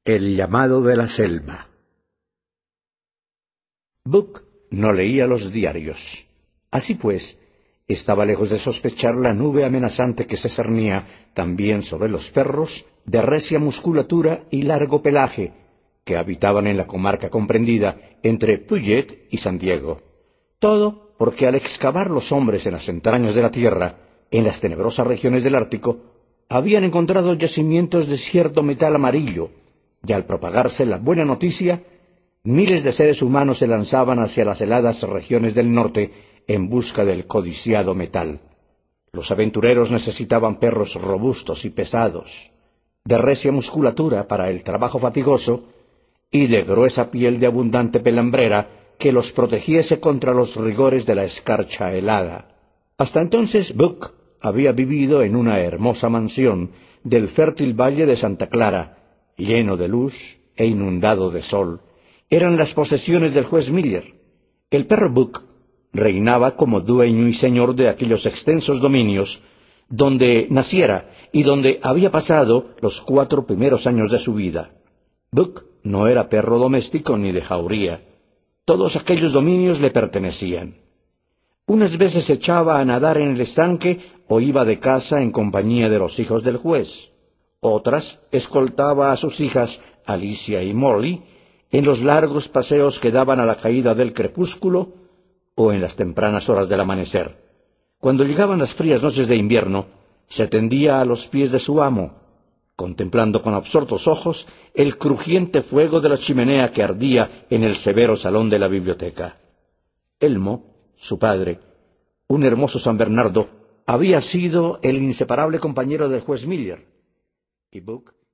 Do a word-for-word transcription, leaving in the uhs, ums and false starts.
El llamado de la selva. Buck no leía los diarios. Así pues, estaba lejos de sospechar la nube amenazante que se cernía también sobre los perros de recia musculatura y largo pelaje que habitaban en la comarca comprendida entre Puyet y San Diego. Todo porque al excavar los hombres en las entrañas de la tierra, en las tenebrosas regiones del Ártico, habían encontrado yacimientos de cierto metal amarillo, y al propagarse la buena noticia, miles de seres humanos se lanzaban hacia las heladas regiones del norte en busca del codiciado metal. Los aventureros necesitaban perros robustos y pesados, de recia musculatura para el trabajo fatigoso y de gruesa piel de abundante pelambrera que los protegiese contra los rigores de la escarcha helada. Hasta entonces Buck había vivido en una hermosa mansión del fértil valle de Santa Clara, lleno de luz e inundado de sol. Eran las posesiones del juez Miller. El perro Buck reinaba como dueño y señor de aquellos extensos dominios donde naciera y donde había pasado los cuatro primeros años de su vida. Buck no era perro doméstico ni de jauría. Todos aquellos dominios le pertenecían. Unas veces echaba a nadar en el estanque o iba de caza en compañía de los hijos del juez. Otras escoltaba a sus hijas, Alicia y Molly, en los largos paseos que daban a la caída del crepúsculo o en las tempranas horas del amanecer. Cuando llegaban las frías noches de invierno, se tendía a los pies de su amo, contemplando con absortos ojos el crujiente fuego de la chimenea que ardía en el severo salón de la biblioteca. Elmo, su padre, un hermoso San Bernardo, había sido el inseparable compañero del juez Miller, y Buck